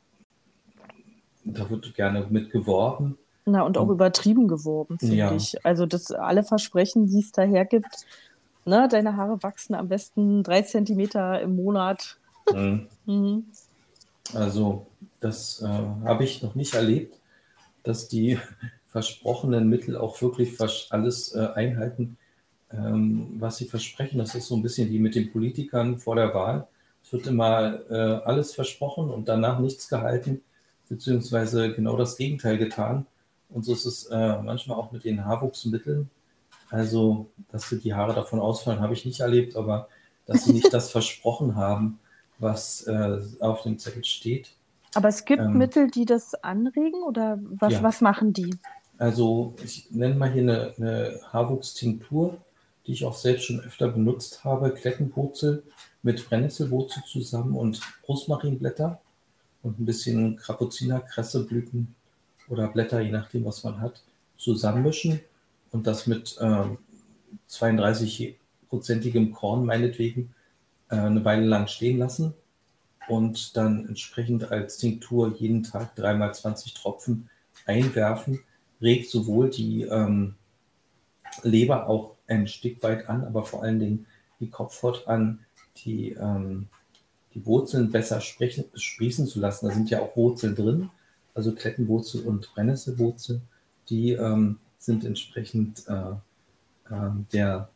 Speaker 2: da wird gerne mit geworben.
Speaker 3: Na, und auch und, übertrieben geworben, finde ja. ich. Also das alle Versprechen, die es daher gibt, ne, deine Haare wachsen am besten drei Zentimeter im Monat.
Speaker 2: Mhm. mhm. Also das äh, habe ich noch nicht erlebt, dass die versprochenen Mittel auch wirklich alles äh, einhalten, ähm, was sie versprechen. Das ist so ein bisschen wie mit den Politikern vor der Wahl. Es wird immer äh, alles versprochen und danach nichts gehalten, beziehungsweise genau das Gegenteil getan. Und so ist es äh, manchmal auch mit den Haarwuchsmitteln. Also, dass die Haare davon ausfallen, habe ich nicht erlebt, aber dass sie nicht das versprochen haben, was äh, auf dem Zettel steht.
Speaker 3: Aber es gibt ähm, Mittel, die das anregen oder was, ja. was machen die?
Speaker 2: Also ich nenne mal hier eine, eine Haarwuchstinktur, die ich auch selbst schon öfter benutzt habe. Klettenwurzel mit Brennnesselwurzel zusammen und Rosmarinblätter und ein bisschen Kapuzinerkresseblüten oder Blätter, je nachdem, was man hat, zusammenmischen und das mit äh, zweiunddreißig-prozentigem Korn meinetwegen äh, eine Weile lang stehen lassen und dann entsprechend als Tinktur jeden Tag dreimal zwanzig Tropfen einwerfen. Regt sowohl die ähm, Leber auch ein Stück weit an, aber vor allen Dingen die Kopfhaut an, die, ähm, die Wurzeln besser sprechen, sprießen zu lassen. Da sind ja auch Wurzeln drin, also Klettenwurzel und Brennnesselwurzel, die ähm, sind entsprechend äh, äh, der,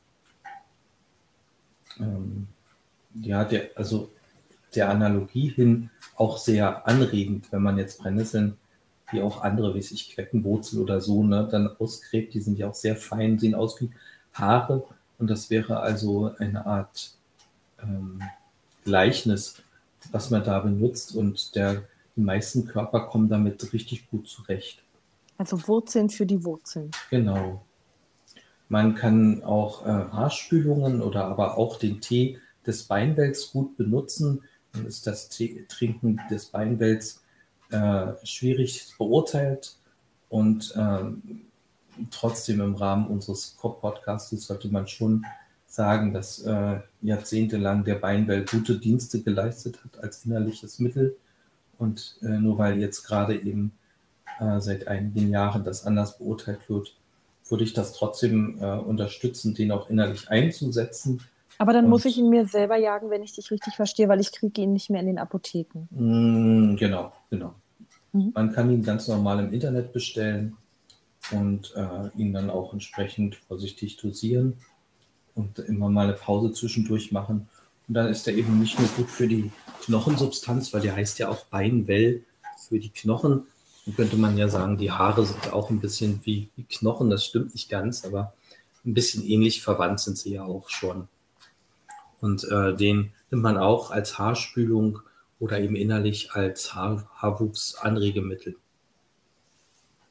Speaker 2: ähm, ja, der, also der Analogie hin auch sehr anregend, wenn man jetzt Brennnesseln wie auch andere, wie ich Klettenwurzel oder so, ne, dann ausgräbt. Die sind ja auch sehr fein, sehen aus wie Haare. Und das wäre also eine Art ähm, Gleichnis, was man da benutzt. Und der, die meisten Körper kommen damit richtig gut zurecht.
Speaker 3: Also Wurzeln für die Wurzeln.
Speaker 2: Genau. Man kann auch äh, Haarspülungen oder aber auch den Tee des Beinwells gut benutzen. Dann ist das Tee, Trinken des Beinwells Äh, schwierig beurteilt und ähm, trotzdem im Rahmen unseres Podcasts sollte man schon sagen, dass äh, jahrzehntelang der Beinwell gute Dienste geleistet hat als innerliches Mittel und äh, nur weil jetzt gerade eben äh, seit einigen Jahren das anders beurteilt wird, würde ich das trotzdem äh, unterstützen, den auch innerlich einzusetzen.
Speaker 3: Aber dann und, muss ich ihn mir selber jagen, wenn ich dich richtig verstehe, weil ich kriege ihn nicht mehr in den Apotheken.
Speaker 2: Mh, genau, genau. Mhm. Man kann ihn ganz normal im Internet bestellen und äh, ihn dann auch entsprechend vorsichtig dosieren und immer mal eine Pause zwischendurch machen. Und dann ist er eben nicht nur gut für die Knochensubstanz, weil der heißt ja auch Beinwell für die Knochen. Dann könnte man ja sagen, die Haare sind auch ein bisschen wie, wie Knochen. Das stimmt nicht ganz, aber ein bisschen ähnlich verwandt sind sie ja auch schon. Und äh, den nimmt man auch als Haarspülung oder eben innerlich als Haar, Haarwuchsanregemittel.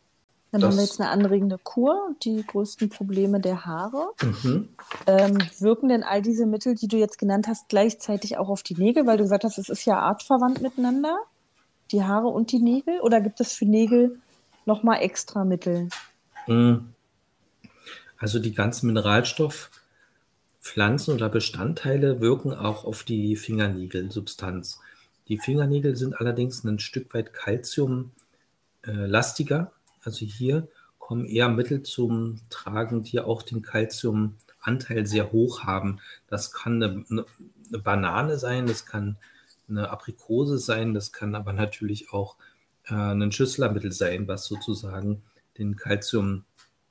Speaker 3: Dann haben wir jetzt
Speaker 2: Das,
Speaker 3: eine anregende Kur, die größten Probleme der Haare.
Speaker 2: mhm.
Speaker 3: Ähm, wirken denn all diese Mittel, die du jetzt genannt hast, gleichzeitig auch auf die Nägel? Weil du gesagt hast, es ist ja artverwandt miteinander, die Haare und die Nägel. Oder gibt es für Nägel nochmal extra Mittel?
Speaker 2: Mm. Also die ganzen Mineralstoffpflanzen oder Bestandteile wirken auch auf die Fingernägelsubstanz. Die Fingernägel sind allerdings ein Stück weit calciumlastiger. Also hier kommen eher Mittel zum Tragen, die auch den Calciumanteil sehr hoch haben. Das kann eine, eine, eine Banane sein, das kann eine Aprikose sein, das kann aber natürlich auch äh, ein Schüsslermittel sein, was sozusagen den Calciumanteil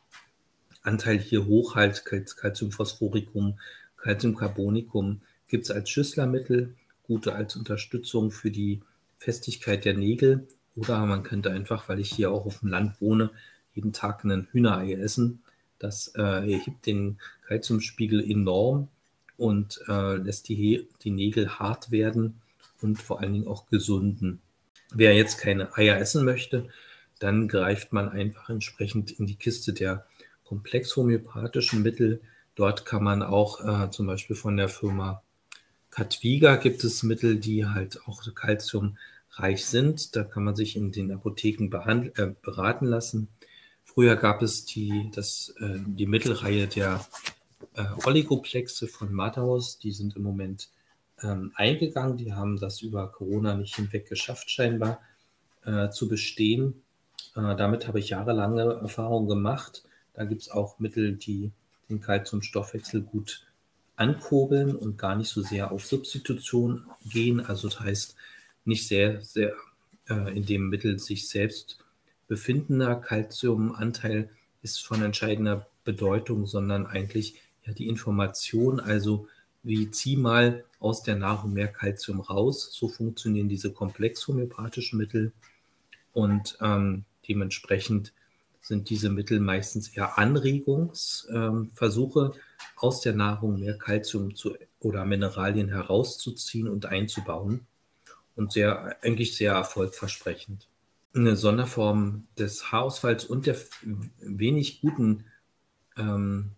Speaker 2: hier hochhält. Calciumphosphoricum, Calciumcarbonicum gibt es als Schüsslermittel, gute als Unterstützung für die Festigkeit der Nägel. Oder man könnte einfach, weil ich hier auch auf dem Land wohne, jeden Tag ein Hühnerei essen. Das äh, erhebt den Calciumspiegel enorm und äh, lässt die, die Nägel hart werden und vor allen Dingen auch gesunden. Wer jetzt keine Eier essen möchte, dann greift man einfach entsprechend in die Kiste der komplex homöopathischen Mittel. Dort kann man auch äh, zum Beispiel von der Firma Cadviga gibt es Mittel, die halt auch calciumreich sind. Da kann man sich in den Apotheken behand- äh, beraten lassen. Früher gab es die, das, äh, die Mittelreihe der äh, Oligoplexe von Matterhorn. Die sind im Moment ähm, eingegangen. Die haben das über Corona nicht hinweg geschafft, scheinbar äh, zu bestehen. Äh, damit habe ich jahrelange Erfahrung gemacht. Da gibt es auch Mittel, die den Calciumstoffwechsel gut ankurbeln und gar nicht so sehr auf Substitution gehen. Also das heißt, nicht sehr, sehr äh, in dem Mittel sich selbst befindender Calciumanteil ist von entscheidender Bedeutung, sondern eigentlich ja die Information, also wie zieh mal aus der Nahrung mehr Calcium raus. So funktionieren diese komplex homöopathischen Mittel und ähm, dementsprechend sind diese Mittel meistens eher Anregungsversuche, ähm, aus der Nahrung mehr Calcium zu, oder Mineralien herauszuziehen und einzubauen und sehr, eigentlich sehr erfolgversprechend. Eine Sonderform des Haarausfalls und der wenig guten ähm,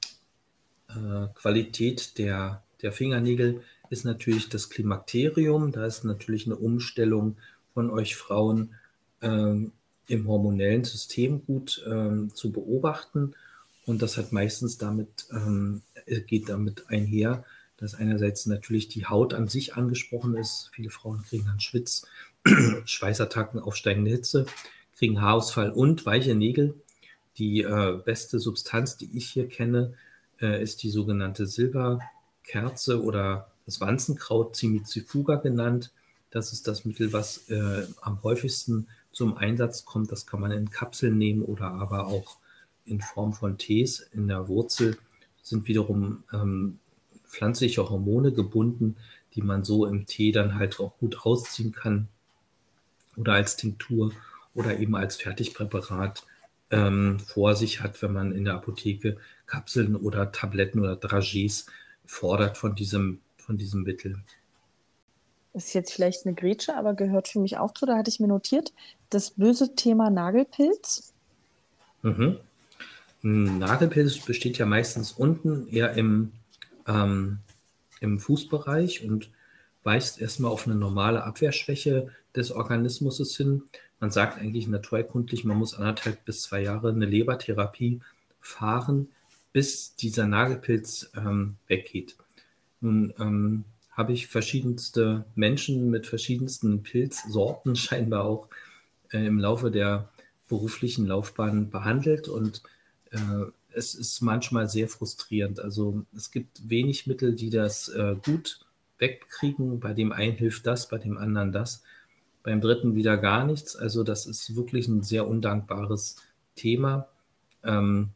Speaker 2: äh, Qualität der, der Fingernägel ist natürlich das Klimakterium. Da ist natürlich eine Umstellung von euch Frauen ähm, im hormonellen System gut ähm, zu beobachten. Und das hat meistens damit, ähm, geht damit einher, dass einerseits natürlich die Haut an sich angesprochen ist. Viele Frauen kriegen dann Schwitz, Schweißattacken, aufsteigende Hitze, kriegen Haarausfall und weiche Nägel. Die äh, beste Substanz, die ich hier kenne, äh, ist die sogenannte Silberkerze oder das Wanzenkraut, Cimicifuga genannt. Das ist das Mittel, was äh, am häufigsten zum Einsatz kommt. Das kann man in Kapseln nehmen oder aber auch in Form von Tees. In der Wurzel sind wiederum ähm, pflanzliche Hormone gebunden, die man so im Tee dann halt auch gut ausziehen kann oder als Tinktur oder eben als Fertigpräparat ähm, vor sich hat, wenn man in der Apotheke Kapseln oder Tabletten oder Dragees fordert von diesem, von diesem Mittel.
Speaker 3: Das ist jetzt vielleicht eine Grätsche, aber gehört für mich auch zu. Da hatte ich mir notiert, das böse Thema Nagelpilz.
Speaker 2: Mhm. Ein Nagelpilz besteht ja meistens unten eher im, ähm, im Fußbereich und weist erstmal auf eine normale Abwehrschwäche des Organismus hin. Man sagt eigentlich naturheilkundlich, man muss anderthalb bis zwei Jahre eine Lebertherapie fahren, bis dieser Nagelpilz ähm, weggeht. Nun ähm, habe ich verschiedenste Menschen mit verschiedensten Pilzsorten scheinbar auch äh, im Laufe der beruflichen Laufbahn behandelt und äh, es ist manchmal sehr frustrierend. Also es gibt wenig Mittel, die das äh, gut wegkriegen. Bei dem einen hilft das, bei dem anderen das, beim dritten wieder gar nichts. Also das ist wirklich ein sehr undankbares Thema. Ähm,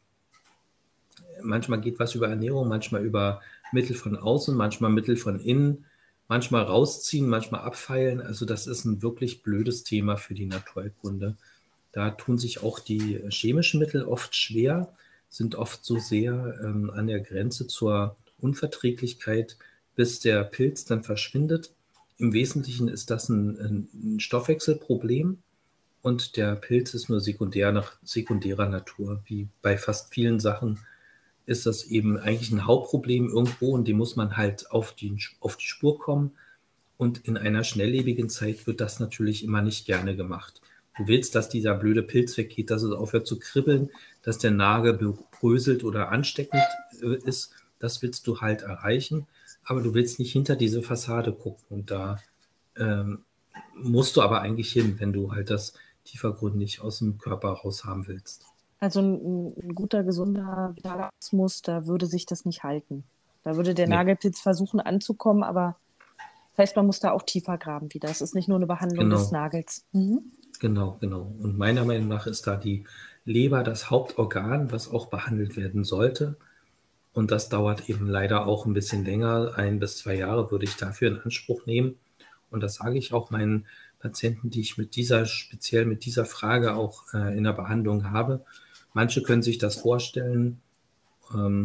Speaker 2: manchmal geht was über Ernährung, manchmal über Mittel von außen, manchmal Mittel von innen, manchmal rausziehen, manchmal abfeilen. Also das ist ein wirklich blödes Thema für die Naturheilkunde. Da tun sich auch die chemischen Mittel oft schwer, sind oft so sehr ähm, an der Grenze zur Unverträglichkeit, bis der Pilz dann verschwindet. Im Wesentlichen ist das ein, ein Stoffwechselproblem und der Pilz ist nur sekundär nach sekundärer Natur. Wie bei fast vielen Sachen ist das eben eigentlich ein Hauptproblem irgendwo und dem muss man halt auf die, auf die Spur kommen. Und in einer schnelllebigen Zeit wird das natürlich immer nicht gerne gemacht. Du willst, dass dieser blöde Pilz weggeht, dass es aufhört zu kribbeln, dass der Nagel bröselt oder ansteckend ist. Das willst du halt erreichen, aber du willst nicht hinter diese Fassade gucken. Und da ähm, musst du aber eigentlich hin, wenn du halt das tiefergründig aus dem Körper raus haben willst.
Speaker 3: Also ein, ein guter, gesunder Orgasmus, da würde sich das nicht halten. Da würde der
Speaker 2: Nee.
Speaker 3: Nagelpilz versuchen anzukommen, aber das heißt, man muss da auch tiefer graben wieder. Es ist nicht nur eine Behandlung
Speaker 2: Genau.
Speaker 3: des Nagels. Mhm.
Speaker 2: Genau, genau. Und meiner Meinung nach ist da die Leber das Hauptorgan, was auch behandelt werden sollte. Und das dauert eben leider auch ein bisschen länger. Ein bis zwei Jahre würde ich dafür in Anspruch nehmen. Und das sage ich auch meinen Patienten, die ich mit dieser, speziell mit dieser Frage auch äh, in der Behandlung habe. Manche können sich das vorstellen ähm,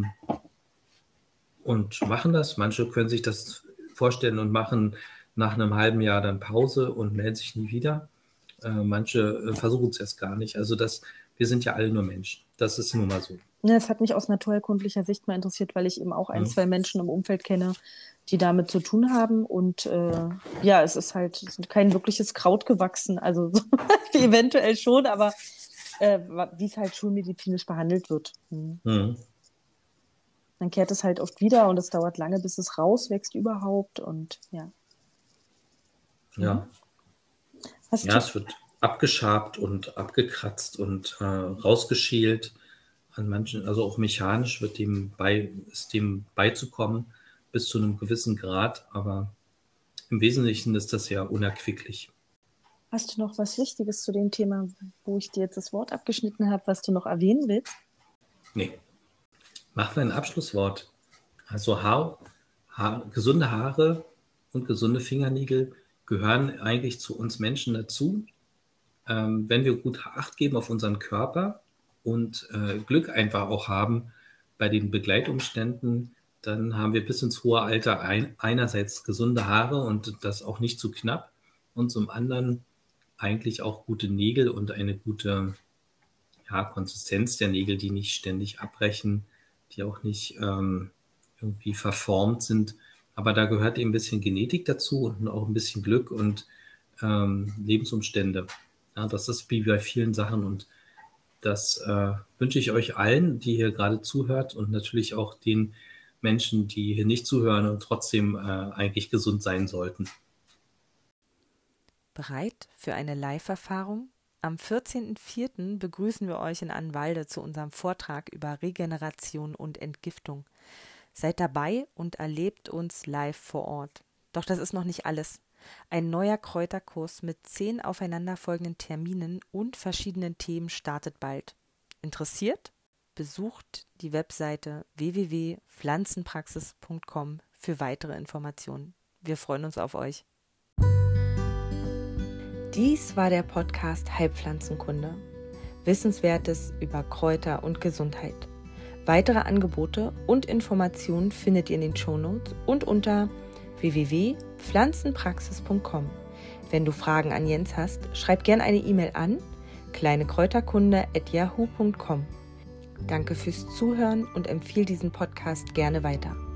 Speaker 2: und machen das. Manche können sich das vorstellen und machen nach einem halben Jahr dann Pause und melden sich nie wieder. Äh, manche äh, versuchen es erst gar nicht. Also das, wir sind ja alle nur Menschen. Das ist nun mal so.
Speaker 3: Ja, es hat mich aus naturheilkundlicher Sicht mal interessiert, weil ich eben auch ein,
Speaker 2: Mhm.
Speaker 3: zwei Menschen im Umfeld kenne, die damit zu tun haben. Und äh, ja, es ist halt es ist kein wirkliches Kraut gewachsen. Also eventuell schon, aber äh, wie es halt schulmedizinisch behandelt wird. Mhm.
Speaker 2: Mhm.
Speaker 3: Dann kehrt es halt oft wieder und es dauert lange, bis es rauswächst überhaupt. Und ja.
Speaker 2: Ja.
Speaker 3: Hast
Speaker 2: Ja,
Speaker 3: du,
Speaker 2: es wird abgeschabt und abgekratzt und äh, rausgeschält. An manchen, also auch mechanisch wird dem bei, ist dem beizukommen bis zu einem gewissen Grad, aber im Wesentlichen ist das ja unerquicklich.
Speaker 3: hast du noch was Wichtiges zu dem Thema, wo ich dir jetzt das Wort abgeschnitten habe, was du noch erwähnen willst?
Speaker 2: Nee. Machen wir ein Abschlusswort. Also Haar, Haar, gesunde Haare und gesunde Fingernägel gehören eigentlich zu uns Menschen dazu. Ähm, wenn wir gut Acht geben auf unseren Körper und äh, Glück einfach auch haben bei den Begleitumständen, dann haben wir bis ins hohe Alter ein, einerseits gesunde Haare und das auch nicht zu knapp und zum anderen eigentlich auch gute Nägel und eine gute ja, Konsistenz der Nägel, die nicht ständig abbrechen, die auch nicht ähm, irgendwie verformt sind. Aber da gehört eben ein bisschen Genetik dazu und auch ein bisschen Glück und ähm, Lebensumstände. Ja, das ist wie bei vielen Sachen und das äh, wünsche ich euch allen, die hier gerade zuhört und natürlich auch den Menschen, die hier nicht zuhören und trotzdem äh, eigentlich gesund sein sollten.
Speaker 1: Bereit für eine Live-Erfahrung? Am vierzehnten vierten begrüßen wir euch in Annwalde zu unserem Vortrag über Regeneration und Entgiftung. Seid dabei und erlebt uns live vor Ort. Doch das ist noch nicht alles. Ein neuer Kräuterkurs mit zehn aufeinanderfolgenden Terminen und verschiedenen Themen startet bald. Interessiert? Besucht die Webseite w w w punkt pflanzenpraxis punkt com für weitere Informationen. Wir freuen uns auf euch. Dies war der Podcast Heilpflanzenkunde. Wissenswertes über Kräuter und Gesundheit. Weitere Angebote und Informationen findet ihr in den Shownotes und unter w w w punkt pflanzenpraxis punkt com. Wenn du Fragen an Jens hast, schreib gerne eine E-Mail an kleinekräuterkunde at yahoo punkt com. Danke fürs Zuhören und empfehle diesen Podcast gerne weiter.